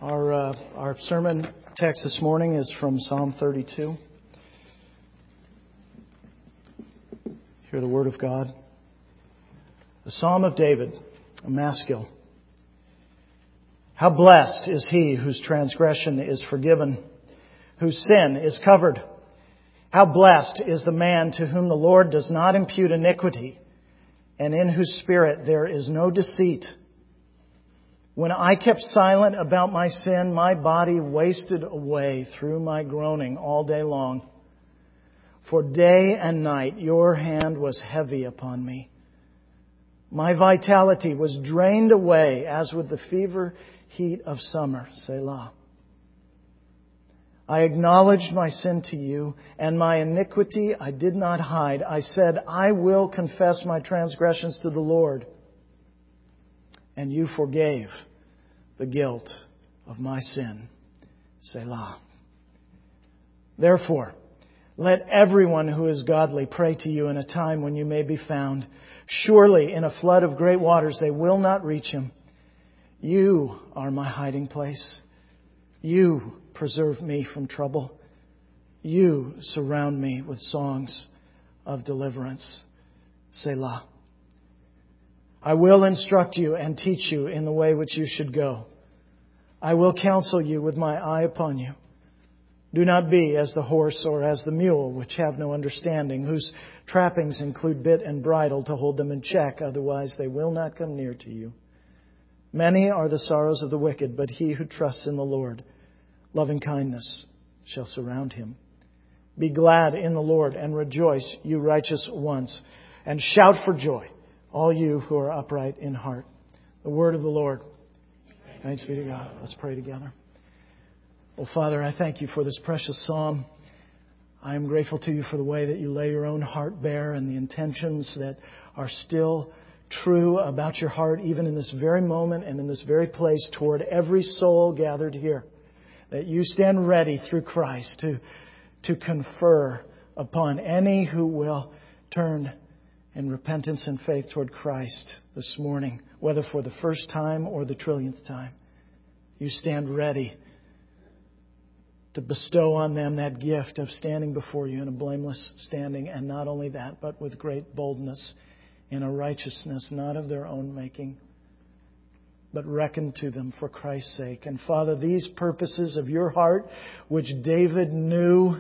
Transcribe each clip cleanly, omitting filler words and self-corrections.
Our sermon text this morning is from Psalm 32. Hear the word of God. The Psalm of David, a maskil. How blessed is he whose transgression is forgiven, whose sin is covered. How blessed is the man to whom the Lord does not impute iniquity, and in whose spirit there is no deceit. When I kept silent about my sin, my body wasted away through my groaning all day long. For day and night your hand was heavy upon me. My vitality was drained away as with the fever heat of summer. Selah. I acknowledged my sin to you, and my iniquity I did not hide. I said, I will confess my transgressions to the Lord. And you forgave the guilt of my sin. Selah. Therefore, let everyone who is godly pray to you in a time when you may be found. Surely in a flood of great waters they will not reach him. You are my hiding place. You preserve me from trouble. You surround me with songs of deliverance. Selah. I will instruct you and teach you in the way which you should go. I will counsel you with my eye upon you. Do not be as the horse or as the mule, which have no understanding, whose trappings include bit and bridle to hold them in check, otherwise they will not come near to you. Many are the sorrows of the wicked, but he who trusts in the Lord, loving kindness shall surround him. Be glad in the Lord and rejoice, you righteous ones, and shout for joy, all you who are upright in heart. The word of the Lord. Thanks be to God. Let's pray together. Well, Father, I thank you for this precious psalm. I am grateful to you for the way that you lay your own heart bare and the intentions that are still true about your heart, even in this very moment and in this very place, toward every soul gathered here. That you stand ready through Christ to confer upon any who will turn in repentance and faith toward Christ this morning, whether for the first time or the trillionth time. You stand ready to bestow on them that gift of standing before you in a blameless standing, and not only that, but with great boldness in a righteousness not of their own making, but reckoned to them for Christ's sake. And Father, these purposes of your heart, which David knew,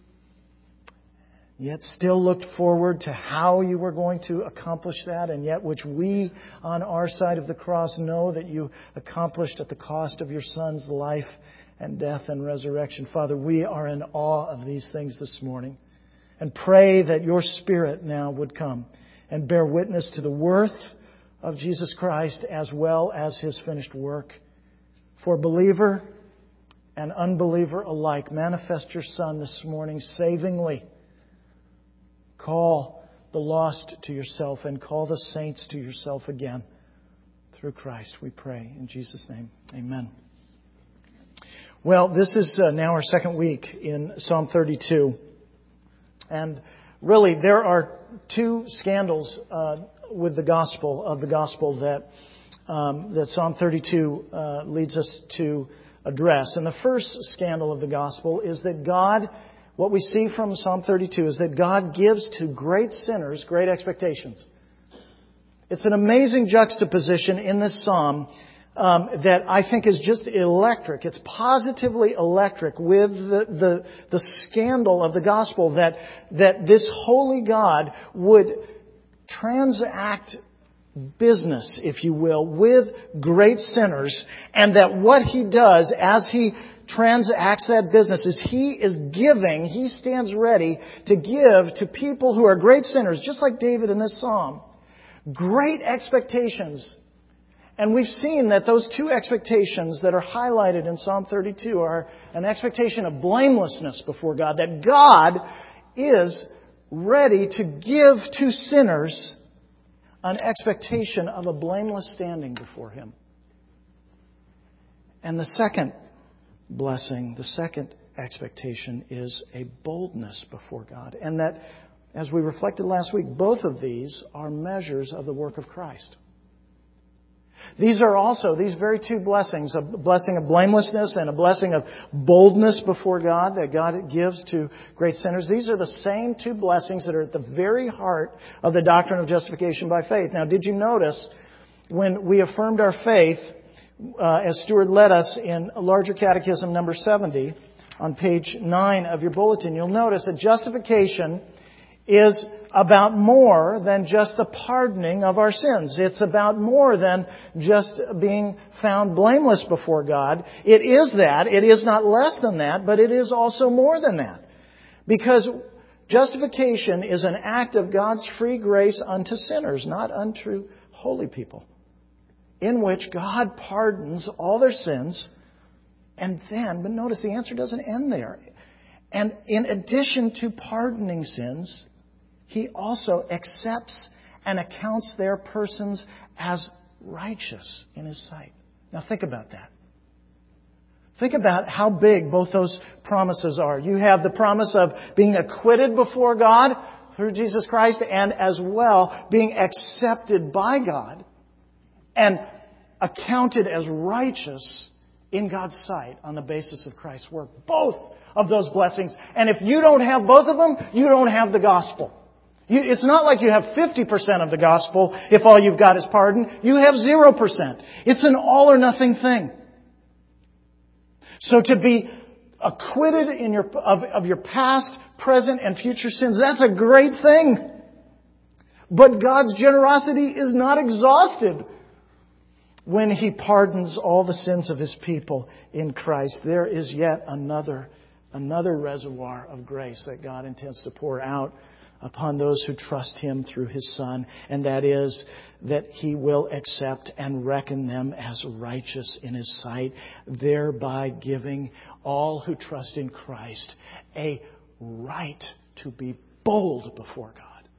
yet still looked forward to how you were going to accomplish that, and yet which we on our side of the cross know that you accomplished at the cost of your Son's life and death and resurrection. Father, we are in awe of these things this morning, and pray that your Spirit now would come and bear witness to the worth of Jesus Christ as well as His finished work. For believer and unbeliever alike, manifest your Son this morning savingly. Call the lost to yourself and call the saints to yourself again. Through Christ we pray. In Jesus' name, amen. Well, this is now our second week in Psalm 32. And really, there are two scandals with the gospel that Psalm 32 leads us to address. And the first scandal of the gospel is that what we see from Psalm 32 is that God gives to great sinners great expectations. It's an amazing juxtaposition in this psalm that I think is just electric. It's positively electric with the scandal of the gospel that this holy God would transact business, if you will, with great sinners, and that what He does as He transacts that business is He stands ready to give to people who are great sinners, just like David in this psalm, great expectations. And we've seen that those two expectations that are highlighted in Psalm 32 are an expectation of blamelessness before God, that God is ready to give to sinners an expectation of a blameless standing before Him. And the second blessing, the second expectation is a boldness before God. And that, as we reflected last week, both of these are measures of the work of Christ. These are also, these very two blessings, a blessing of blamelessness and a blessing of boldness before God that God gives to great sinners. These are the same two blessings that are at the very heart of the doctrine of justification by faith. Now, did you notice when we affirmed our faith, as Stuart led us in Larger Catechism number 70, on page 9 of your bulletin, you'll notice that justification is about more than just the pardoning of our sins. It's about more than just being found blameless before God. It is that. It is not less than that, but it is also more than that. Because justification is an act of God's free grace unto sinners, not unto holy people, in which God pardons all their sins. And then, but notice the answer doesn't end there. And in addition to pardoning sins, He also accepts and accounts their persons as righteous in His sight. Now think about that. Think about how big both those promises are. You have the promise of being acquitted before God through Jesus Christ, and as well being accepted by God and accounted as righteous in God's sight on the basis of Christ's work. Both of those blessings. And if you don't have both of them, you don't have the gospel. It's not like you have 50% of the gospel if all you've got is pardon. You have 0%. It's an all or nothing thing. So to be acquitted of your past, present, and future sins, that's a great thing. But God's generosity is not exhausted when He pardons all the sins of His people in Christ. There is yet another reservoir of grace that God intends to pour out upon those who trust Him through His Son, and that is that He will accept and reckon them as righteous in His sight, thereby giving all who trust in Christ a right to be bold before God.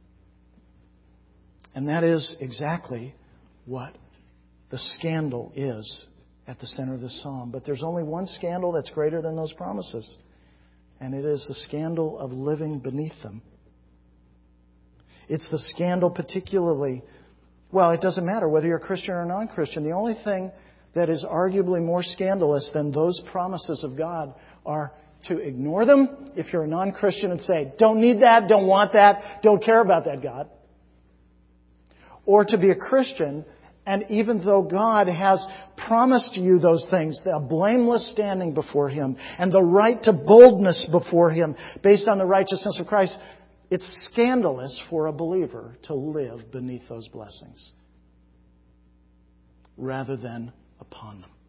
And that is exactly what the scandal is at the center of this psalm. But there's only one scandal that's greater than those promises, and it is the scandal of living beneath them. It's the scandal particularly, well, it doesn't matter whether you're a Christian or a non-Christian. The only thing that is arguably more scandalous than those promises of God are to ignore them if you're a non-Christian and say, don't need that, don't want that, don't care about that God. Or to be a Christian, and even though God has promised you those things, a blameless standing before Him and the right to boldness before Him based on the righteousness of Christ, it's scandalous for a believer to live beneath those blessings rather than upon them.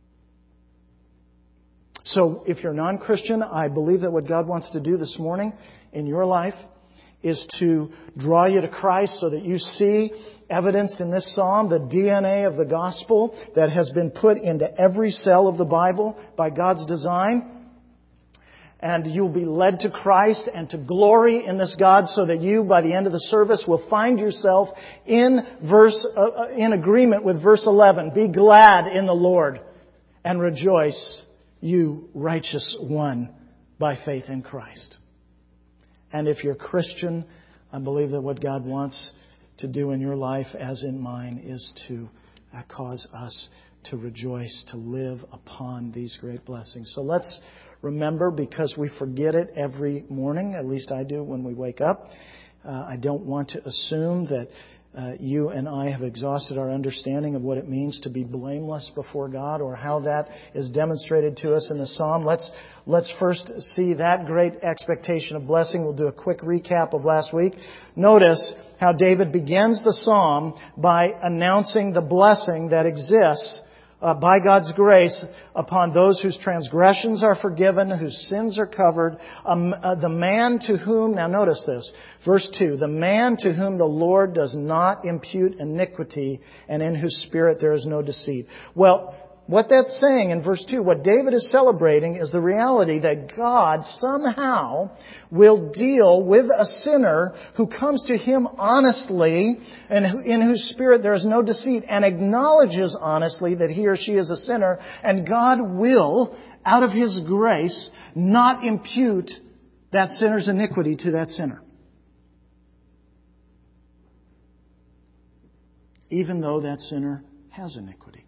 So if you're a non-Christian, I believe that what God wants to do this morning in your life is to draw you to Christ so that you see evidenced in this psalm the DNA of the gospel that has been put into every cell of the Bible by God's design. And you'll be led to Christ and to glory in this God so that you, by the end of the service, will find yourself in agreement with verse 11. Be glad in the Lord and rejoice, you righteous one, by faith in Christ. And if you're a Christian, I believe that what God wants to do in your life, as in mine, is to cause us to rejoice, to live upon these great blessings. So let's remember, because we forget it every morning, at least I do when we wake up. I don't want to assume that you and I have exhausted our understanding of what it means to be blameless before God, or how that is demonstrated to us in the psalm. Let's first see that great expectation of blessing. We'll do a quick recap of last week. Notice how David begins the psalm by announcing the blessing that exists by God's grace upon those whose transgressions are forgiven, whose sins are covered. The man to whom, now notice this, verse 2, the man to whom the Lord does not impute iniquity, and in whose spirit there is no deceit. Well, what that's saying in verse 2, what David is celebrating is the reality that God somehow will deal with a sinner who comes to Him honestly and in whose spirit there is no deceit, and acknowledges honestly that he or she is a sinner, and God will, out of His grace, not impute that sinner's iniquity to that sinner, even though that sinner has iniquity.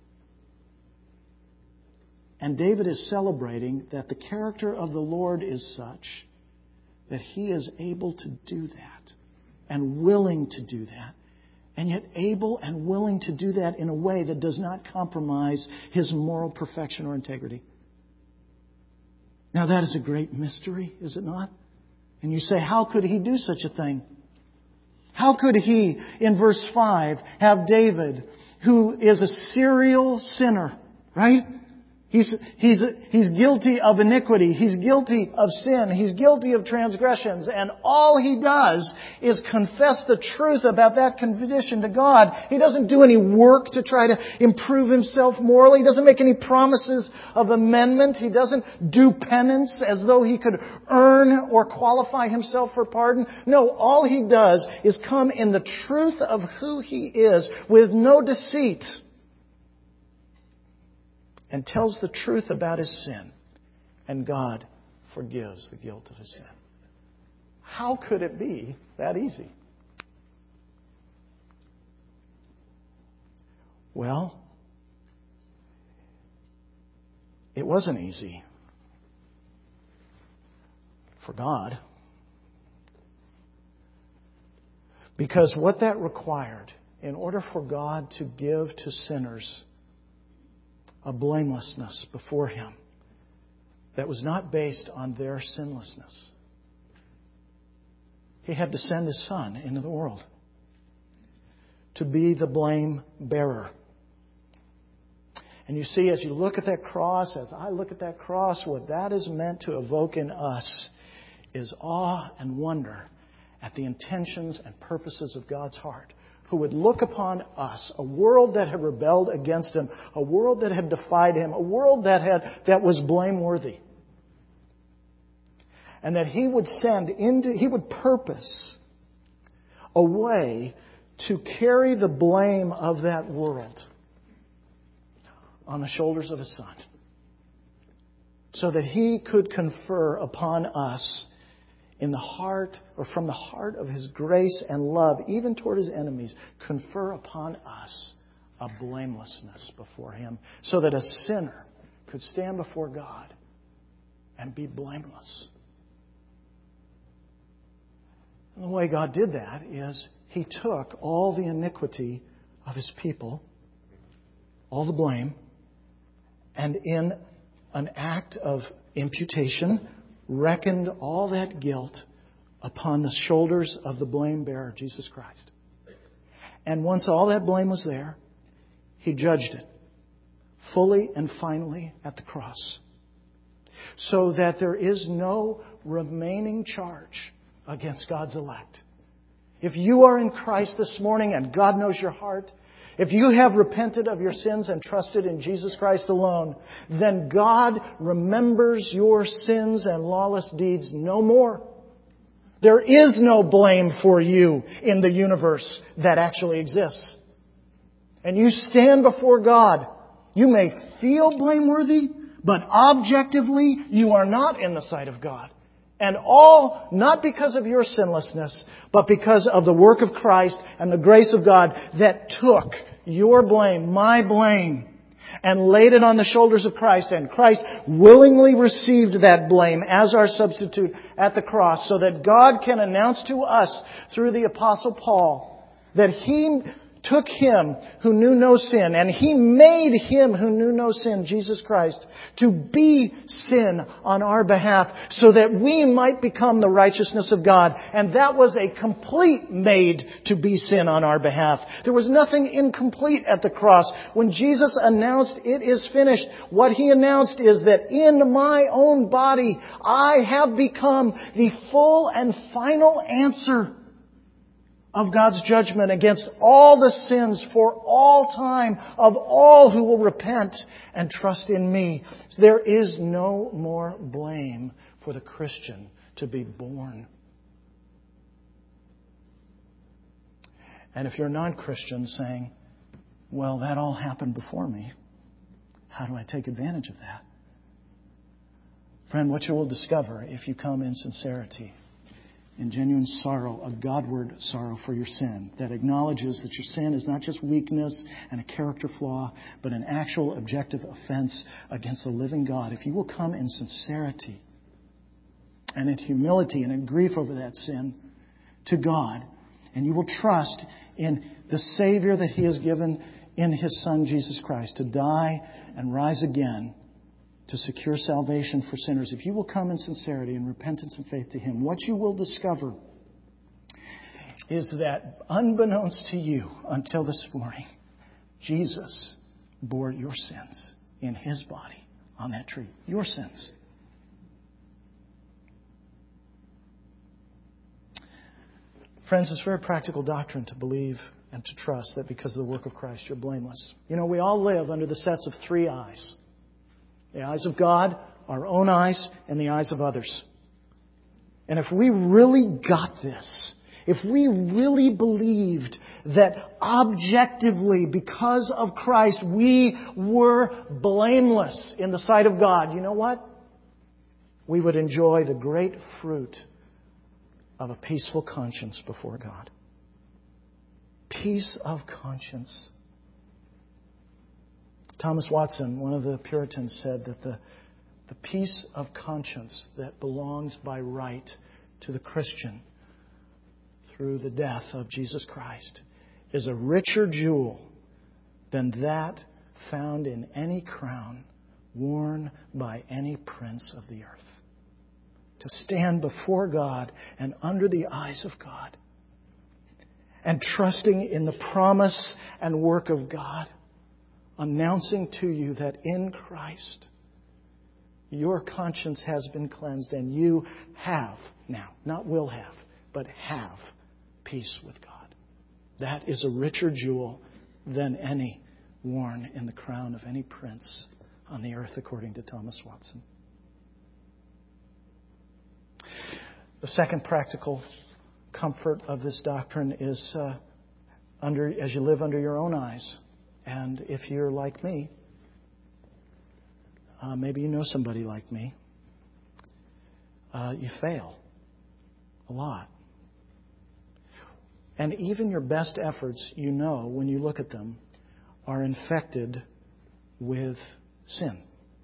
And David is celebrating that the character of the Lord is such that He is able to do that and willing to do that, and yet able and willing to do that in a way that does not compromise His moral perfection or integrity. Now that is a great mystery, is it not? And you say, how could He do such a thing? How could He, in verse 5, have David, who is a serial sinner, right? He's guilty of iniquity. He's guilty of sin. He's guilty of transgressions. And all he does is confess the truth about that condition to God. He doesn't do any work to try to improve himself morally. He doesn't make any promises of amendment. He doesn't do penance as though he could earn or qualify himself for pardon. No, all he does is come in the truth of who he is with no deceit, and tells the truth about his sin. And God forgives the guilt of his sin. How could it be that easy? Well, it wasn't easy for God. Because what that required, in order for God to give to sinners a blamelessness before Him that was not based on their sinlessness, He had to send His Son into the world to be the blame bearer. And you see, as you look at that cross, as I look at that cross, what that is meant to evoke in us is awe and wonder at the intentions and purposes of God's heart, who would look upon us, a world that had rebelled against Him, a world that had defied Him, a world that was blameworthy. And that He would purpose a way to carry the blame of that world on the shoulders of His Son, so that He could confer upon us in the heart, or from the heart of His grace and love, even toward His enemies, confer upon us a blamelessness before Him, so that a sinner could stand before God and be blameless. And the way God did that is He took all the iniquity of His people, all the blame, and in an act of imputation, reckoned all that guilt upon the shoulders of the blame bearer, Jesus Christ. And once all that blame was there, He judged it fully and finally at the cross, so that there is no remaining charge against God's elect. If you are in Christ this morning and God knows your heart, if you have repented of your sins and trusted in Jesus Christ alone, then God remembers your sins and lawless deeds no more. There is no blame for you in the universe that actually exists. And you stand before God. You may feel blameworthy, but objectively you are not in the sight of God. And all not because of your sinlessness, but because of the work of Christ and the grace of God that took your blame, my blame, and laid it on the shoulders of Christ. And Christ willingly received that blame as our substitute at the cross, so that God can announce to us through the Apostle Paul that He took Him who knew no sin, and He made Him who knew no sin, Jesus Christ, to be sin on our behalf, so that we might become the righteousness of God. And that was a complete made to be sin on our behalf. There was nothing incomplete at the cross. When Jesus announced, "It is finished," what He announced is that in my own body I have become the full and final answer of God's judgment against all the sins for all time of all who will repent and trust in me. There is no more blame for the Christian to be born. And if you're a non-Christian saying, well, that all happened before me, how do I take advantage of that? Friend, what you will discover if you come in sincerity in genuine sorrow, a Godward sorrow for your sin that acknowledges that your sin is not just weakness and a character flaw, but an actual objective offense against the living God. If you will come in sincerity and in humility and in grief over that sin to God, and you will trust in the Savior that He has given in His Son, Jesus Christ, to die and rise again to secure salvation for sinners. If you will come in sincerity and repentance and faith to Him, what you will discover is that unbeknownst to you until this morning, Jesus bore your sins in His body on that tree. Your sins. Friends, it's very practical doctrine to believe and to trust that because of the work of Christ, you're blameless. You know, we all live under the sets of three eyes. The eyes of God, our own eyes, and the eyes of others. And if we really got this, if we really believed that objectively, because of Christ, we were blameless in the sight of God, you know what? We would enjoy the great fruit of a peaceful conscience before God. Peace of conscience. Thomas Watson, one of the Puritans, said that the peace of conscience that belongs by right to the Christian through the death of Jesus Christ is a richer jewel than that found in any crown worn by any prince of the earth. To stand before God and under the eyes of God and trusting in the promise and work of God, announcing to you that in Christ your conscience has been cleansed and you have now, not will have, but have peace with God. That is a richer jewel than any worn in the crown of any prince on the earth, according to Thomas Watson. The second practical comfort of this doctrine is as you live under your own eyes. And if you're like me, maybe you know somebody like me, you fail a lot. And even your best efforts, you know, when you look at them, are infected with sin.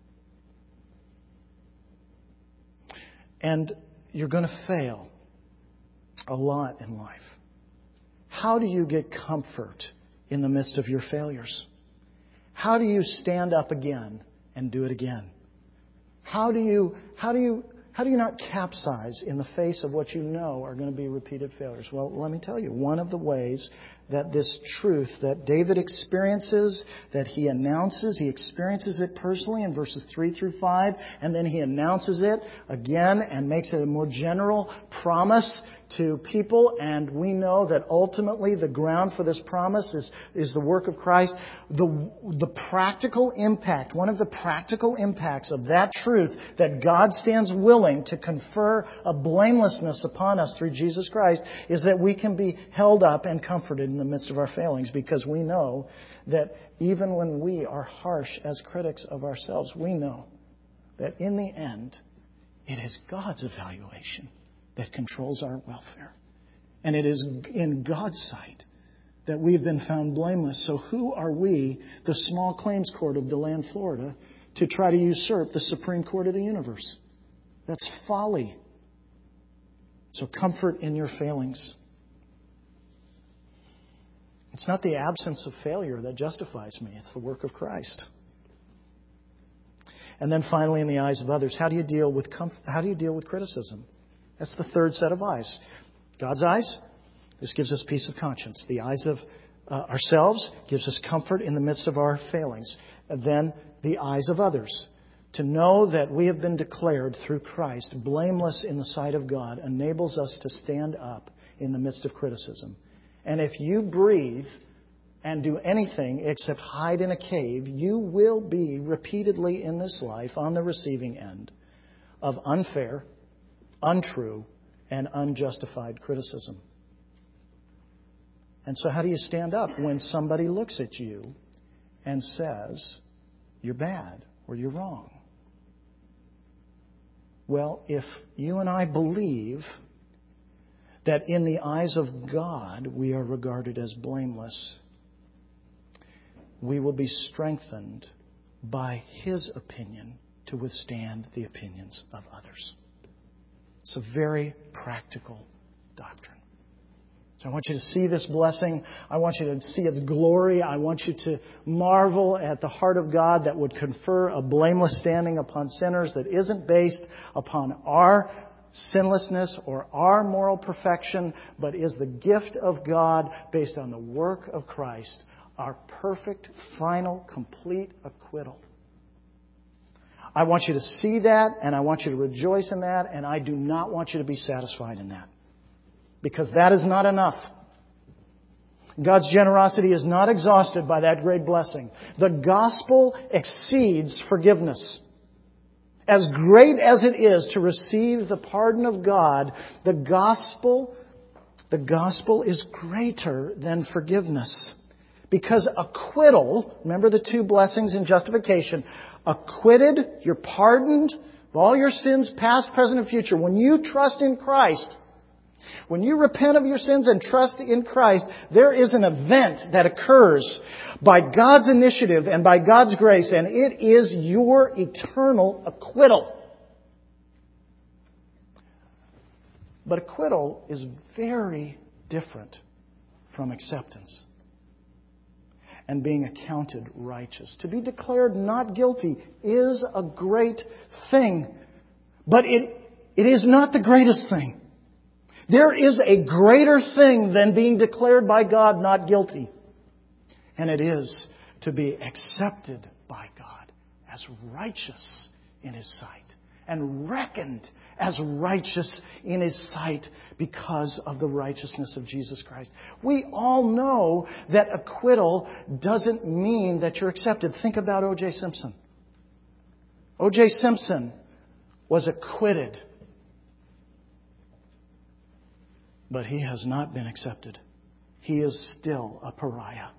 And you're going to fail a lot in life. How do you get comfort in the midst of your failures? How do you stand up again and do it again? How do you not capsize in the face of what you know are going to be repeated failures? Well, let me tell you, one of the ways that this truth that David experiences, that he announces, he experiences it personally in verses 3 through 5, and then he announces it again and makes it a more general promise to people. And we know that ultimately the ground for this promise is the work of Christ. The practical impact, one of the practical impacts of that truth, that God stands willing to confer a blamelessness upon us through Jesus Christ, is that we can be held up and comforted in the midst of our failings, because we know that even when we are harsh as critics of ourselves, we know that in the end, it is God's evaluation that controls our welfare. And it is in God's sight that we've been found blameless. So who are we, the small claims court of DeLand, Florida, to try to usurp the Supreme Court of the universe? That's folly. So comfort in your failings. It's not the absence of failure that justifies me. It's the work of Christ. And then finally, in the eyes of others, how do you deal with criticism? That's the third set of eyes. God's eyes, this gives us peace of conscience. The eyes of ourselves gives us comfort in the midst of our failings. And then the eyes of others. To know that we have been declared through Christ blameless in the sight of God enables us to stand up in the midst of criticism. And if you breathe and do anything except hide in a cave, you will be repeatedly in this life on the receiving end of unfair, untrue, and unjustified criticism. And so how do you stand up when somebody looks at you and says, you're bad or you're wrong? Well, if you and I believe that in the eyes of God we are regarded as blameless, we will be strengthened by His opinion to withstand the opinions of others. It's a very practical doctrine. So I want you to see this blessing. I want you to see its glory. I want you to marvel at the heart of God that would confer a blameless standing upon sinners that isn't based upon our sinlessness or our moral perfection, but is the gift of God based on the work of Christ, our perfect, final, complete acquittal. I want you to see that, and I want you to rejoice in that, and I do not want you to be satisfied in that. Because that is not enough. God's generosity is not exhausted by that great blessing. The gospel exceeds forgiveness. As great as it is to receive the pardon of God, the gospel is greater than forgiveness. Because acquittal, remember the two blessings in justification, acquitted, you're pardoned of all your sins, past, present, and future. When you trust in Christ, when you repent of your sins and trust in Christ, there is an event that occurs by God's initiative and by God's grace, and it is your eternal acquittal. But acquittal is very different from acceptance and being accounted righteous. To be declared not guilty is a great thing, but it is not the greatest thing. There is a greater thing than being declared by God not guilty. And it is to be accepted by God as righteous in His sight. And reckoned as righteous in His sight because of the righteousness of Jesus Christ. We all know that acquittal doesn't mean that you're accepted. Think about O.J. Simpson. O.J. Simpson was acquitted. But he has not been accepted. He is still a pariah.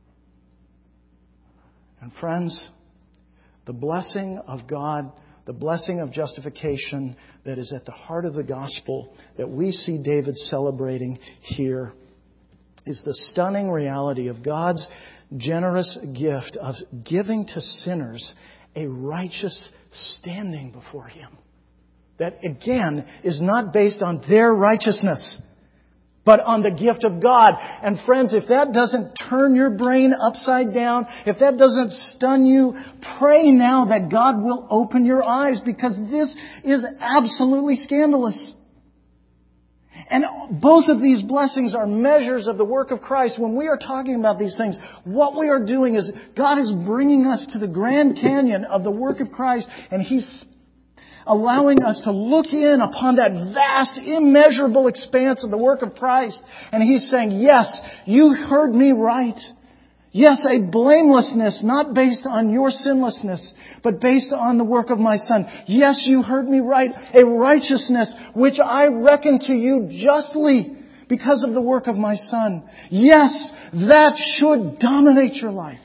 And friends, the blessing of God, the blessing of justification that is at the heart of the gospel that we see David celebrating here is the stunning reality of God's generous gift of giving to sinners a righteous standing before Him. That, again, is not based on their righteousness, but on the gift of God. And friends, if that doesn't turn your brain upside down, if that doesn't stun you, pray now that God will open your eyes, because this is absolutely scandalous. And both of these blessings are measures of the work of Christ. When we are talking about these things, what we are doing is God is bringing us to the Grand Canyon of the work of Christ, and He's allowing us to look in upon that vast, immeasurable expanse of the work of Christ. And He's saying, yes, you heard me right. Yes, a blamelessness not based on your sinlessness, but based on the work of my Son. Yes, you heard me right. A righteousness which I reckon to you justly because of the work of my Son. Yes, that should dominate your life.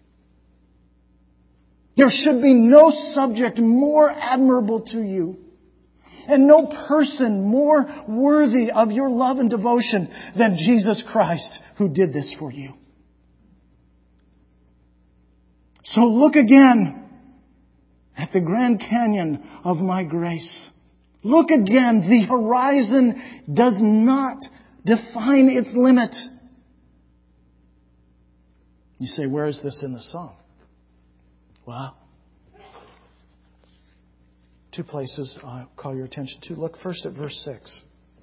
There should be no subject more admirable to you, and no person more worthy of your love and devotion than Jesus Christ, who did this for you. So look again at the Grand Canyon of my grace. Look again. The horizon does not define its limit. You say, where is this in the song? Well, two places I'll call your attention to. Look first at verse 6.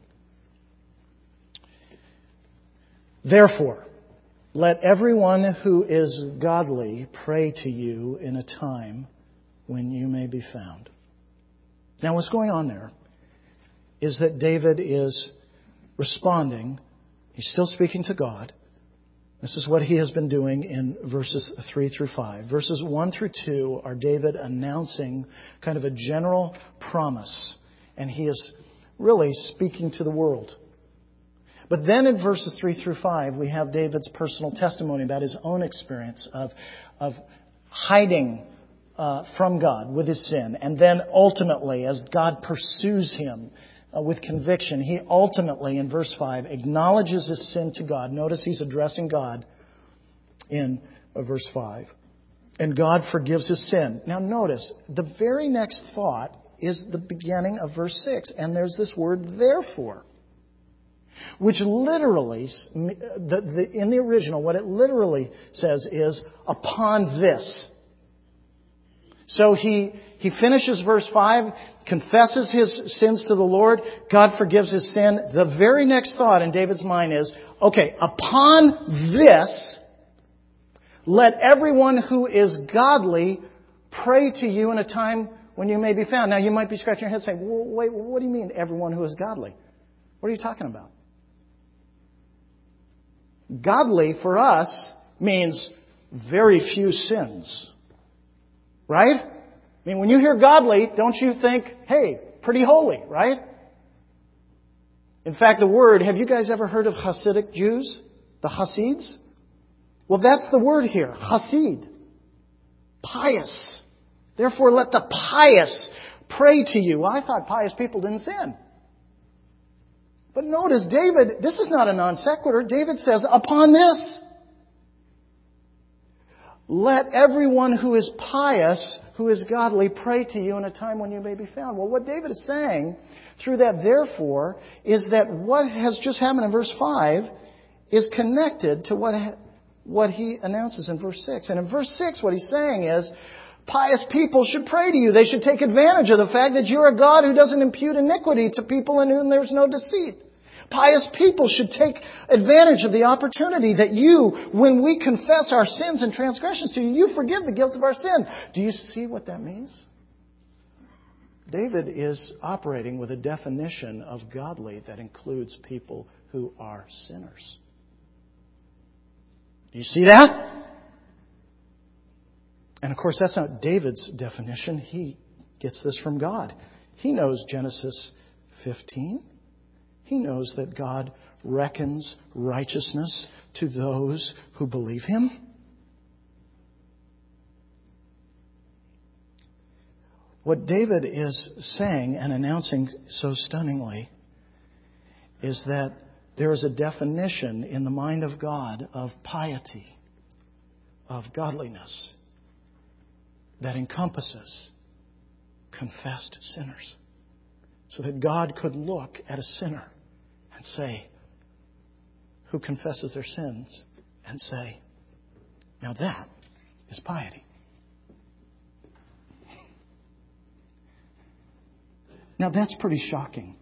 Therefore, let everyone who is godly pray to you in a time when you may be found. Now, what's going on there is that David is responding. He's still speaking to God. This is what he has been doing in verses 3 through 5. Verses 1 through 2 are David announcing kind of a general promise. And he is really speaking to the world. But then in verses 3 through 5, we have David's personal testimony about his own experience of hiding from God with his sin. And then ultimately, as God pursues him with conviction, he ultimately, in verse 5, acknowledges his sin to God. Notice he's addressing God in verse 5. And God forgives his sin. Now notice, the very next thought is the beginning of verse 6. And there's this word, therefore. Which literally, in the original, what it literally says is, upon this. So he finishes verse 5, confesses his sins to the Lord, God forgives his sin. The very next thought in David's mind is, okay, upon this, let everyone who is godly pray to you in a time when you may be found. Now you might be scratching your head saying, well, wait, what do you mean everyone who is godly? What are you talking about? Godly for us means very few sins. Right? I mean, when you hear godly, don't you think, hey, pretty holy, right? In fact, the word, have you guys ever heard of Hasidic Jews? The Hasids? Well, that's the word here, Hasid. Pious. Therefore, let the pious pray to you. Well, I thought pious people didn't sin. But notice, David, this is not a non sequitur. David says, upon this, let everyone who is pious, who is godly, pray to you in a time when you may be found. Well, what David is saying through that therefore is that what has just happened in verse 5 is connected to what he announces in verse 6. And in verse 6, what he's saying is, pious people should pray to you. They should take advantage of the fact that you're a God who doesn't impute iniquity to people in whom there's no deceit. Pious people should take advantage of the opportunity that you, when we confess our sins and transgressions to you, you forgive the guilt of our sin. Do you see what that means? David is operating with a definition of godly that includes people who are sinners. Do you see that? And of course, that's not David's definition. He gets this from God. He knows Genesis 15. He knows that God reckons righteousness to those who believe Him. What David is saying and announcing so stunningly is that there is a definition in the mind of God of piety, of godliness, that encompasses confessed sinners. So that God could look at a sinner and say, who confesses their sins, and say, now that is piety. Now that's pretty shocking.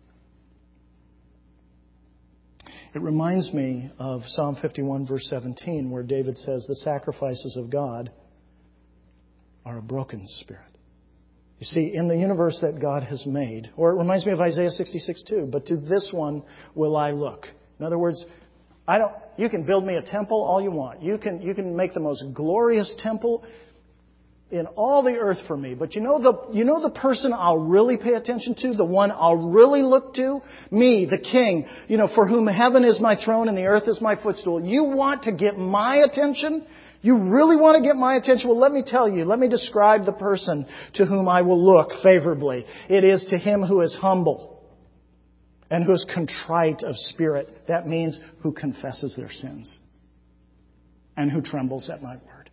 It reminds me of Psalm 51 verse 17 where David says the sacrifices of God are a broken spirit. You see, in the universe that God has made, or it reminds me of Isaiah 66 too, but to this one will I look. In other words, you can build me a temple all you want. You can make the most glorious temple in all the earth for me. But you know the person I'll really pay attention to, the one I'll really look to? Me, the King, for whom heaven is my throne and the earth is my footstool. You want to get my attention? You really want to get my attention? Well, let me tell you. Let me describe the person to whom I will look favorably. It is to him who is humble and who is contrite of spirit. That means who confesses their sins and who trembles at my word.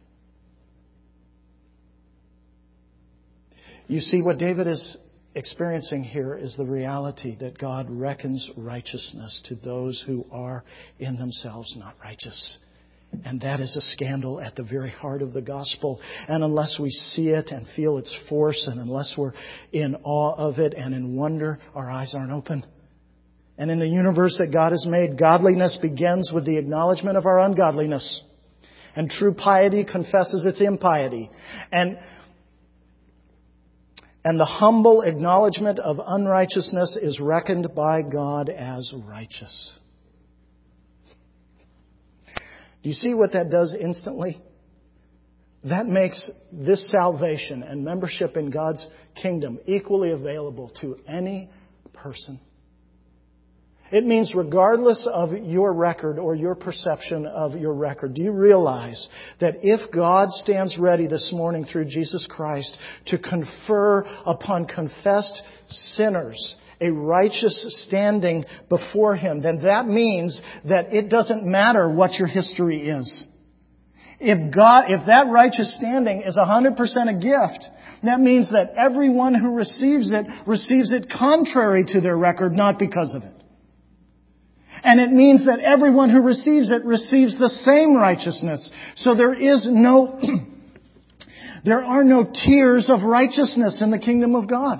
You see, what David is experiencing here is the reality that God reckons righteousness to those who are in themselves not righteous. And that is a scandal at the very heart of the gospel. And unless we see it and feel its force, and unless we're in awe of it and in wonder, our eyes aren't open. And in the universe that God has made, godliness begins with the acknowledgement of our ungodliness. And true piety confesses its impiety. And the humble acknowledgement of unrighteousness is reckoned by God as righteous. Do you see what that does instantly? That makes this salvation and membership in God's kingdom equally available to any person. It means regardless of your record or your perception of your record, do you realize that if God stands ready this morning through Jesus Christ to confer upon confessed sinners a righteous standing before Him, then that means that it doesn't matter what your history is. If that righteous standing is 100% a gift, that means that everyone who receives it contrary to their record, not because of it. And it means that everyone who receives it receives the same righteousness. So there are no tiers of righteousness in the kingdom of God.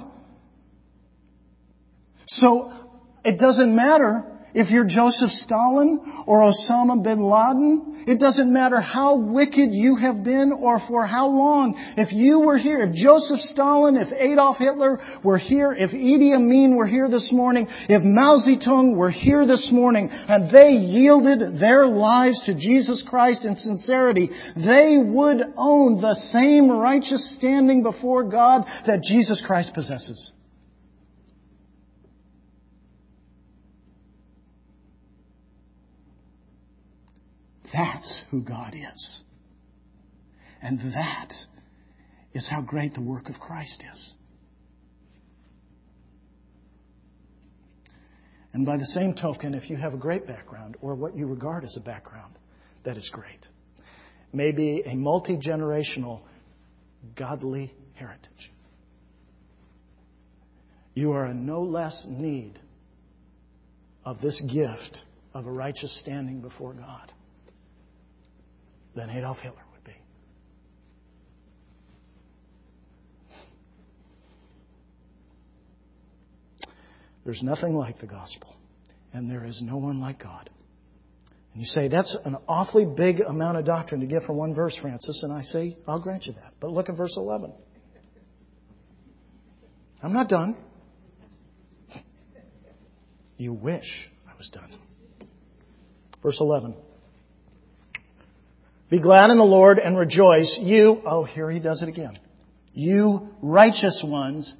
So it doesn't matter if you're Joseph Stalin or Osama bin Laden. It doesn't matter how wicked you have been or for how long. If you were here, if Joseph Stalin, if Adolf Hitler were here, if Idi Amin were here this morning, if Mao Zedong were here this morning, and they yielded their lives to Jesus Christ in sincerity, they would own the same righteous standing before God that Jesus Christ possesses. That's who God is. And that is how great the work of Christ is. And by the same token, if you have a great background, or what you regard as a background, that is great. Maybe a multi-generational godly heritage. You are in no less need of this gift of a righteous standing before God than Adolf Hitler would be. There's nothing like the gospel, and there is no one like God. And you say, that's an awfully big amount of doctrine to get from one verse, Francis, and I say, I'll grant you that. But look at verse 11. I'm not done. You wish I was done. Verse 11. Be glad in the Lord and rejoice, here he does it again. You righteous ones.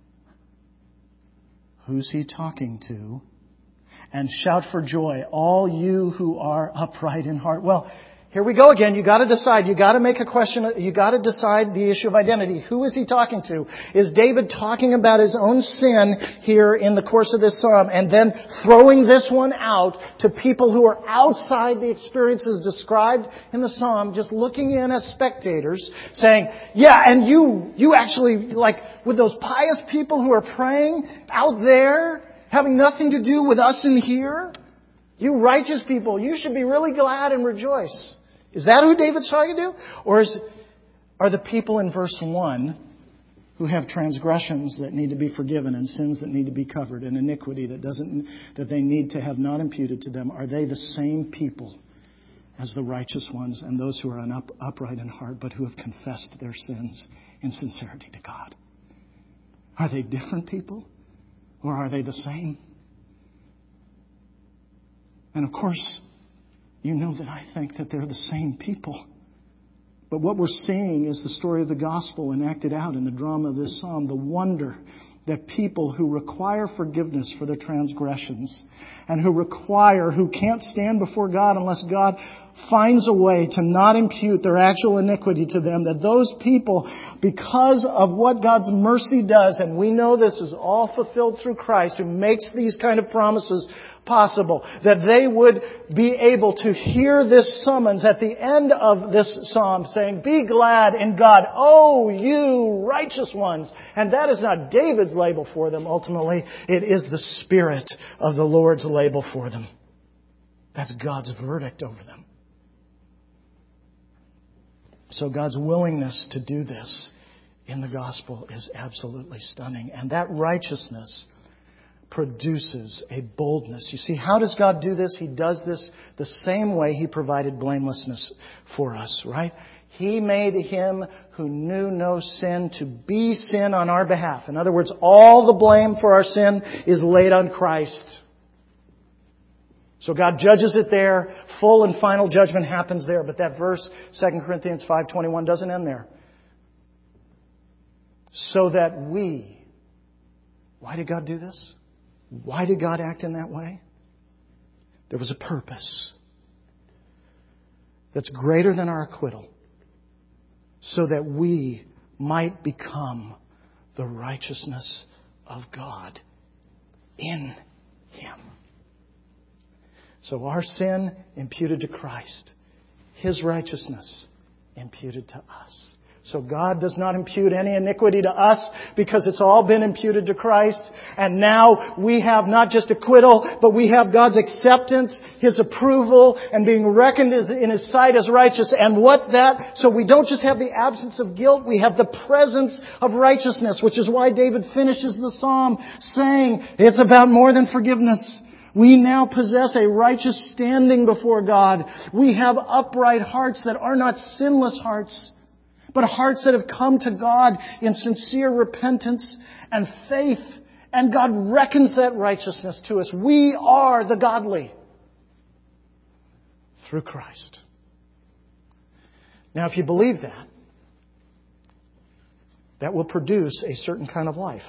Who's he talking to? And shout for joy, all you who are upright in heart. Well, here we go again. You got to decide. You got to make a question. You got to decide the issue of identity. Who is he talking to? Is David talking about his own sin here in the course of this psalm and then throwing this one out to people who are outside the experiences described in the psalm, just looking in as spectators, saying, yeah, and you actually, like with those pious people who are praying out there, having nothing to do with us in here, you righteous people, you should be really glad and rejoice. Is that who David's talking to? Or are the people in verse 1 who have transgressions that need to be forgiven and sins that need to be covered and iniquity that they need to have not imputed to them, are they the same people as the righteous ones and those who are upright in heart but who have confessed their sins in sincerity to God? Are they different people or are they the same? And of course, you know that I think that they're the same people. But what we're seeing is the story of the gospel enacted out in the drama of this psalm. The wonder that people who require forgiveness for their transgressions and who can't stand before God unless God finds a way to not impute their actual iniquity to them, that those people, because of what God's mercy does, and we know this is all fulfilled through Christ who makes these kind of promises possible, that they would be able to hear this summons at the end of this psalm saying, be glad in God, oh you righteous ones. And that is not David's label for them ultimately. It is the Spirit of the Lord's label for them. That's God's verdict over them. So God's willingness to do this in the gospel is absolutely stunning. And that righteousness produces a boldness. You see, how does God do this? He does this the same way He provided blamelessness for us, right? He made Him who knew no sin to be sin on our behalf. In other words, all the blame for our sin is laid on Christ. So God judges it there. Full and final judgment happens there. But that verse, 2 Corinthians 5:21, doesn't end there. So that why did God do this? Why did God act in that way? There was a purpose that's greater than our acquittal. So that we might become the righteousness of God in Him. So our sin imputed to Christ. His righteousness imputed to us. So God does not impute any iniquity to us because it's all been imputed to Christ. And now we have not just acquittal, but we have God's acceptance, His approval, and being reckoned in His sight as righteous. And so we don't just have the absence of guilt, we have the presence of righteousness, which is why David finishes the psalm saying it's about more than forgiveness. We now possess a righteous standing before God. We have upright hearts that are not sinless hearts, but hearts that have come to God in sincere repentance and faith. And God reckons that righteousness to us. We are the godly through Christ. Now, if you believe that, that will produce a certain kind of life.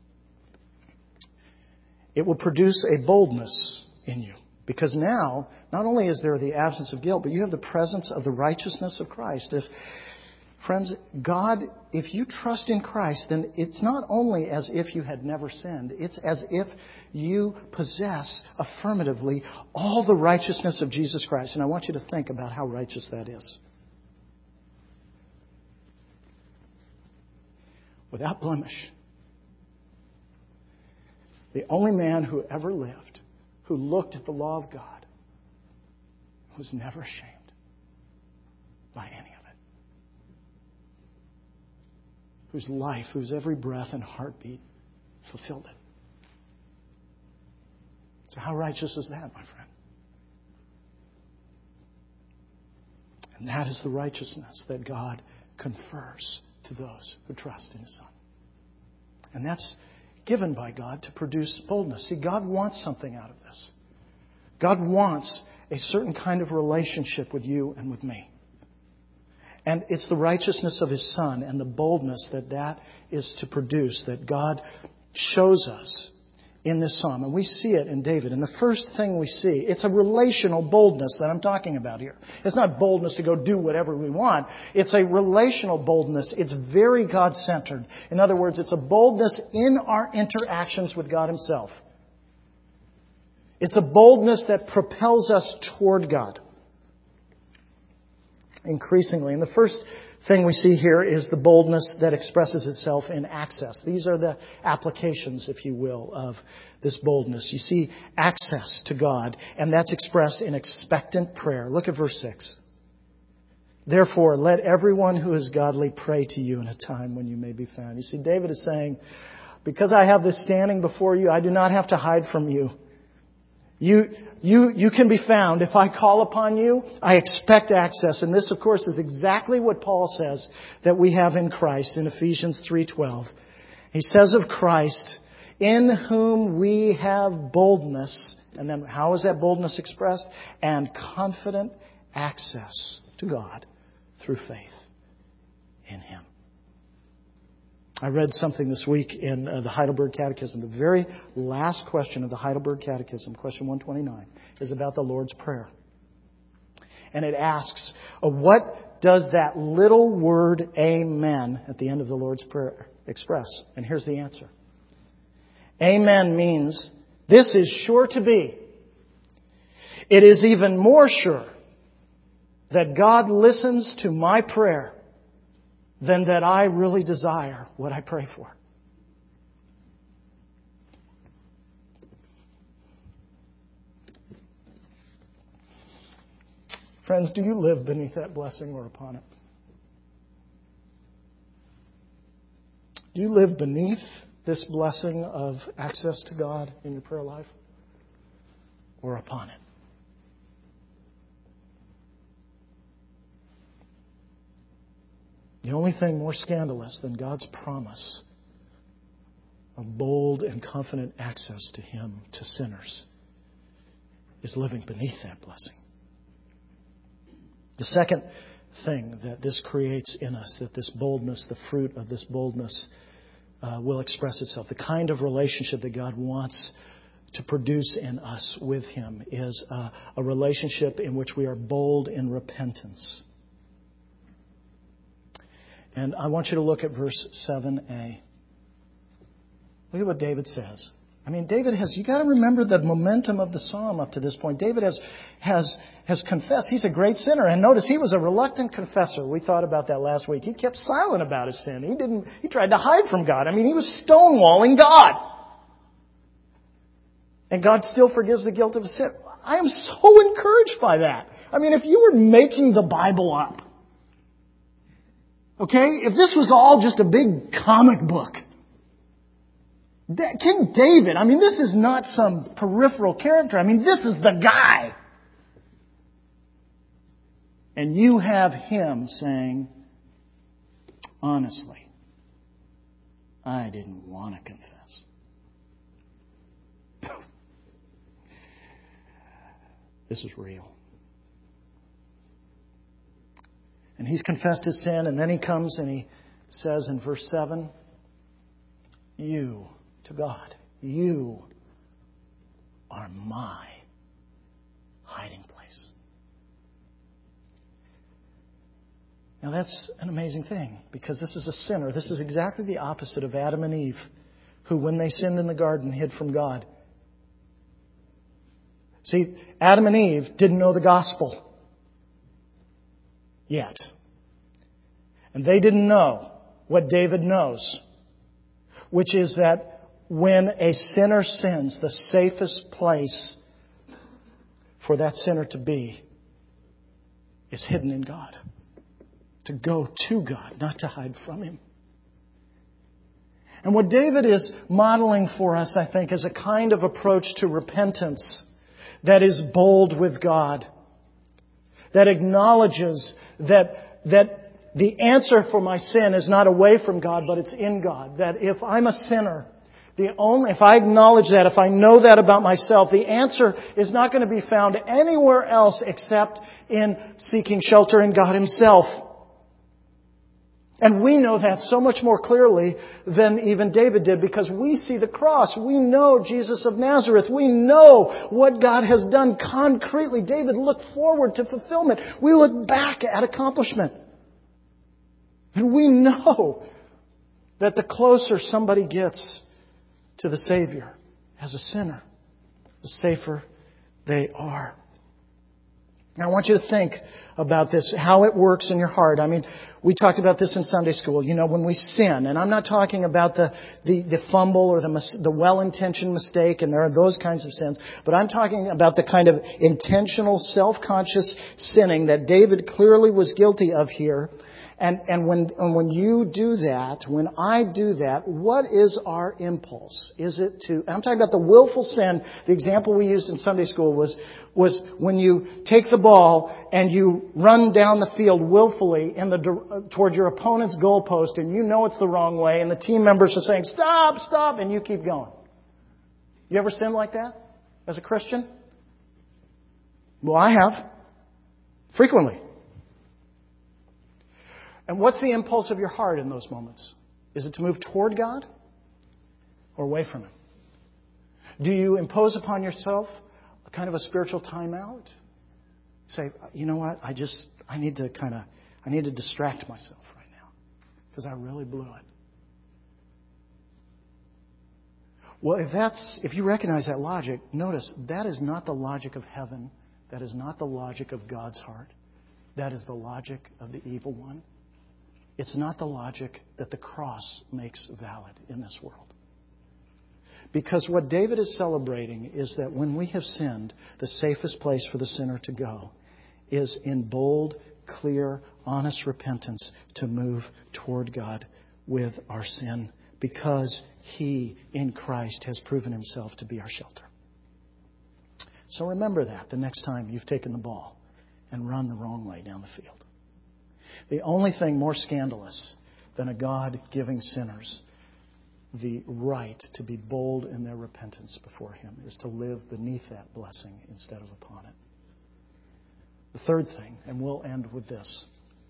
It will produce a boldness in you. Because now, not only is there the absence of guilt, but you have the presence of the righteousness of Christ. Friends, God, if you trust in Christ, then it's not only as if you had never sinned. It's as if you possess affirmatively all the righteousness of Jesus Christ. And I want you to think about how righteous that is. Without blemish. The only man who ever lived, who looked at the law of God, was never ashamed by any of it. Whose life, whose every breath and heartbeat fulfilled it. So how righteous is that, my friend? And that is the righteousness that God confers to those who trust in His Son. And that's given by God to produce boldness. See, God wants something out of this. God wants a certain kind of relationship with you and with me. And it's the righteousness of His Son and the boldness that is to produce that God shows us in this psalm. And we see it in David. And the first thing we see, it's a relational boldness that I'm talking about here. It's not boldness to go do whatever we want. It's a relational boldness. It's very God-centered. In other words, it's a boldness in our interactions with God Himself. It's a boldness that propels us toward God. Increasingly. And the first thing we see here is the boldness that expresses itself in access. These are the applications, if you will, of this boldness. You see access to God, and that's expressed in expectant prayer. Look at verse 6. Therefore, let everyone who is godly pray to you in a time when you may be found. You see, David is saying, because I have this standing before you, I do not have to hide from you. You can be found. If I call upon you, I expect access. And this, of course, is exactly what Paul says that we have in Christ in Ephesians 3:12. He says of Christ, in whom we have boldness. And then how is that boldness expressed? And confident access to God through faith in Him. I read something this week in the Heidelberg Catechism. The very last question of the Heidelberg Catechism, question 129, is about the Lord's Prayer. And it asks, what does that little word amen at the end of the Lord's Prayer express? And here's the answer. Amen means this is sure to be. It is even more sure that God listens to my prayer than that I really desire what I pray for. Friends, do you live beneath that blessing or upon it? Do you live beneath this blessing of access to God in your prayer life or upon it? The only thing more scandalous than God's promise of bold and confident access to Him, to sinners, is living beneath that blessing. The second thing that this creates in us, that this boldness, the fruit of this boldness, will express itself. The kind of relationship that God wants to produce in us with Him is a relationship in which we are bold in repentance. And I want you to look at verse 7a. Look at what David says. I mean, David has, you got to remember the momentum of the psalm up to this point. David has confessed. He's a great sinner. And notice he was a reluctant confessor. We thought about that last week. He kept silent about his sin. He tried to hide from God. I mean, he was stonewalling God. And God still forgives the guilt of his sin. I am so encouraged by that. I mean, if you were making the Bible up, okay, if this was all just a big comic book, King David, I mean, this is not some peripheral character. I mean, this is the guy. And you have him saying, honestly, I didn't want to confess. This is real. And he's confessed his sin, and then he comes and he says in verse 7, you, to God, you are my hiding place. Now that's an amazing thing, because this is a sinner. This is exactly the opposite of Adam and Eve, who when they sinned in the garden hid from God. See, Adam and Eve didn't know the gospel yet. And they didn't know what David knows, which is that when a sinner sins, the safest place for that sinner to be is hidden in God. To go to God, not to hide from Him. And what David is modeling for us, I think, is a kind of approach to repentance that is bold with God, that acknowledges that the answer for my sin is not away from God, but it's in God. That if I'm a sinner, if I acknowledge that, if I know that about myself, the answer is not going to be found anywhere else except in seeking shelter in God Himself. And we know that so much more clearly than even David did, because we see the cross. We know Jesus of Nazareth. We know what God has done concretely. David looked forward to fulfillment. We look back at accomplishment. And we know that the closer somebody gets to the Savior as a sinner, the safer they are. Now I want you to think about this, how it works in your heart. I mean, we talked about this in Sunday school. You know, when we sin, and I'm not talking about the fumble or the well-intentioned mistake, and there are those kinds of sins, but I'm talking about the kind of intentional, self-conscious sinning that David clearly was guilty of here. And when you do that, when I do that, what is our impulse? Is it to... I'm talking about the willful sin. The example we used in Sunday school was when you take the ball and you run down the field willfully toward your opponent's goalpost, and you know it's the wrong way, and the team members are saying, "Stop, stop," and you keep going. You ever sinned like that as a Christian? Well, I have. Frequently. And what's the impulse of your heart in those moments? Is it to move toward God or away from Him? Do you impose upon yourself a kind of a spiritual timeout? Say, you know what? I need to distract myself right now because I really blew it. Well, if you recognize that logic, notice that is not the logic of heaven. That is not the logic of God's heart. That is the logic of the evil one. It's not the logic that the cross makes valid in this world. Because what David is celebrating is that when we have sinned, the safest place for the sinner to go is in bold, clear, honest repentance to move toward God with our sin, because He, in Christ, has proven Himself to be our shelter. So remember that the next time you've taken the ball and run the wrong way down the field. The only thing more scandalous than a God giving sinners the right to be bold in their repentance before Him is to live beneath that blessing instead of upon it. The third thing, and we'll end with this.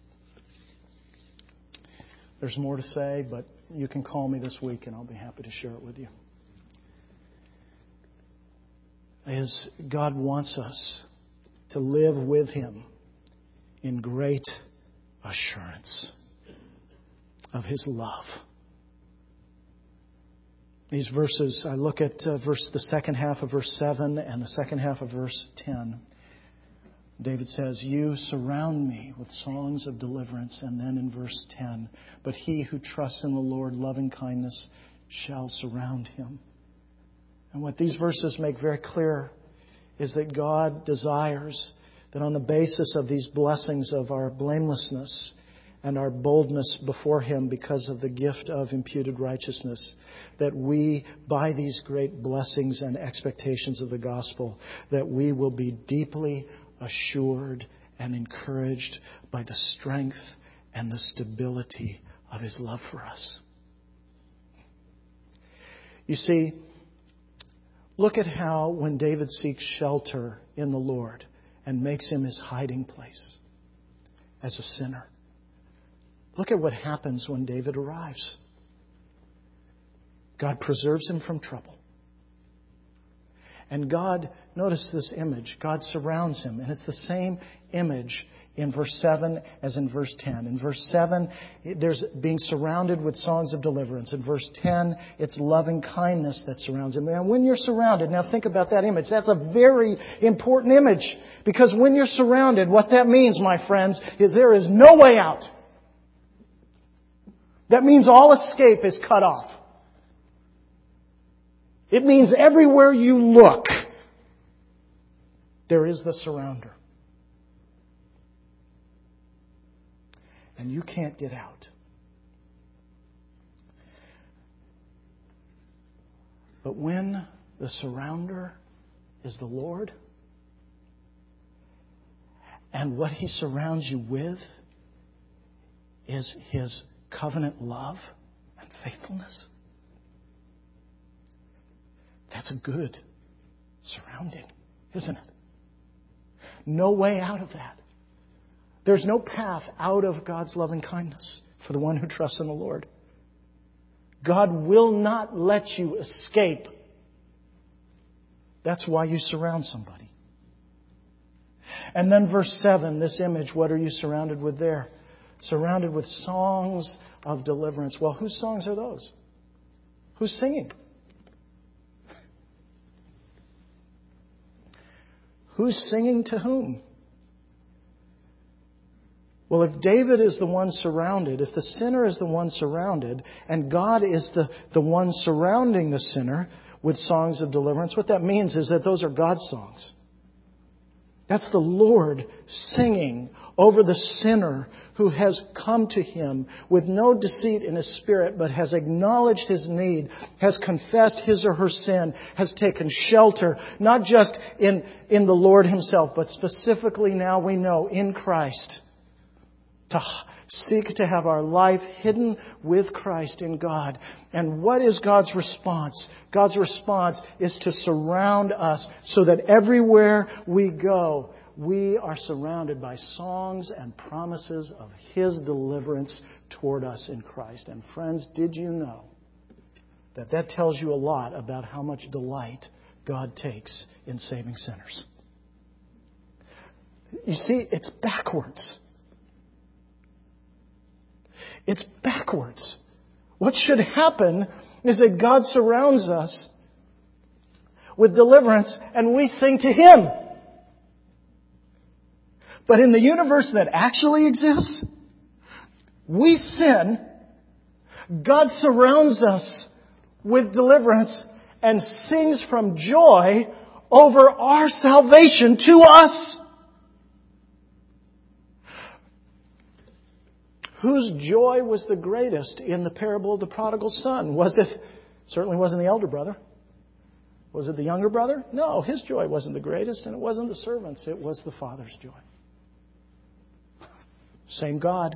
There's more to say, but you can call me this week and I'll be happy to share it with you. Is God wants us to live with Him in great assurance of His love. These verses, I look at the second half of verse 7 and the second half of verse 10. David says, you surround me with songs of deliverance. And then in verse 10, but he who trusts in the Lord, loving kindness shall surround him. And what these verses make very clear is that God desires that on the basis of these blessings of our blamelessness and our boldness before Him because of the gift of imputed righteousness, that we, by these great blessings and expectations of the gospel, that we will be deeply assured and encouraged by the strength and the stability of His love for us. You see, look at how when David seeks shelter in the Lord and makes Him his hiding place as a sinner. Look at what happens when David arrives. God preserves him from trouble. And God, notice this image, God surrounds him. And it's the same image in verse 7 as in verse 10. In verse 7, there's being surrounded with songs of deliverance. In verse 10, it's loving kindness that surrounds him. And when you're surrounded, now think about that image. That's a very important image. Because when you're surrounded, what that means, my friends, is there is no way out. That means all escape is cut off. It means everywhere you look, there is the surrounder. And you can't get out. But when the surrounder is the Lord, and what He surrounds you with is His covenant love and faithfulness, that's a good surrounding, isn't it? No way out of that. There's no path out of God's loving kindness for the one who trusts in the Lord. God will not let you escape. That's why you surround somebody. And then verse 7, this image, what are you surrounded with there? Surrounded with songs of deliverance. Well, whose songs are those? Who's singing? Who's singing to whom? Well, if David is the one surrounded, if the sinner is the one surrounded, and God is the one surrounding the sinner with songs of deliverance, what that means is that those are God's songs. That's the Lord singing over the sinner who has come to Him with no deceit in his spirit, but has acknowledged his need, has confessed his or her sin, has taken shelter, not just in the Lord Himself, but specifically now we know in Christ. To seek to have our life hidden with Christ in God. And what is God's response? God's response is to surround us so that everywhere we go, we are surrounded by songs and promises of His deliverance toward us in Christ. And friends, did you know that tells you a lot about how much delight God takes in saving sinners? You see, it's backwards. It's backwards. What should happen is that God surrounds us with deliverance and we sing to Him. But in the universe that actually exists, we sin, God surrounds us with deliverance and sings from joy over our salvation to us. Whose joy was the greatest in the parable of the prodigal son? Certainly wasn't the elder brother. Was it the younger brother? No, his joy wasn't the greatest, and it wasn't the servants. It was the Father's joy. Same God.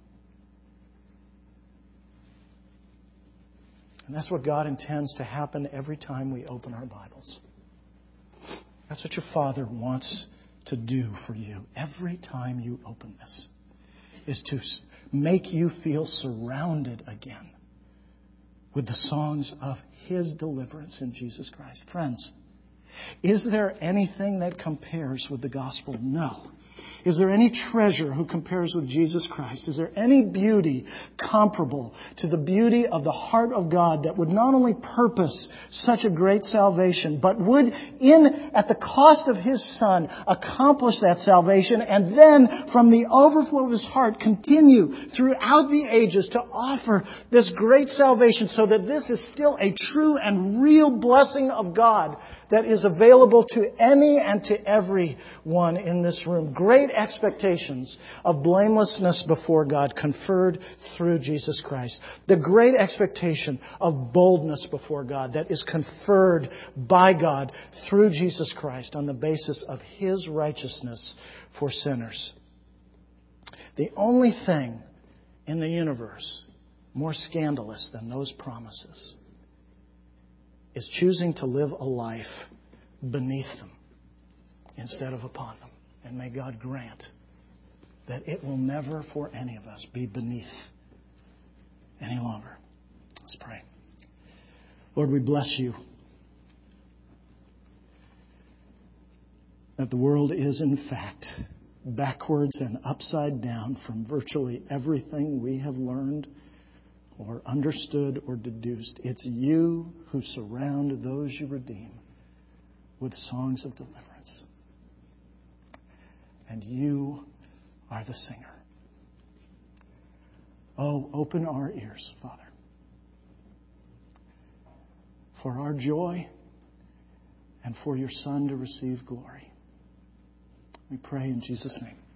And that's what God intends to happen every time we open our Bibles. That's what your Father wants to do for you every time you open this, is to make you feel surrounded again with the songs of His deliverance in Jesus Christ. Friends, is there anything that compares with the gospel? No. Is there any treasure who compares with Jesus Christ? Is there any beauty comparable to the beauty of the heart of God that would not only purpose such a great salvation, but would, at the cost of His Son, accomplish that salvation, and then from the overflow of His heart continue throughout the ages to offer this great salvation so that this is still a true and real blessing of God that is available to any and to everyone in this room. Great expectations of blamelessness before God conferred through Jesus Christ. The great expectation of boldness before God that is conferred by God through Jesus Christ on the basis of His righteousness for sinners. The only thing in the universe more scandalous than those promises is choosing to live a life beneath them instead of upon them. And may God grant that it will never for any of us be beneath any longer. Let's pray. Lord, we bless You that the world is in fact backwards and upside down from virtually everything we have learned or understood or deduced. It's You who surround those You redeem with songs of deliverance. And You are the singer. Oh, open our ears, Father, for our joy and for Your Son to receive glory. We pray in Jesus' name.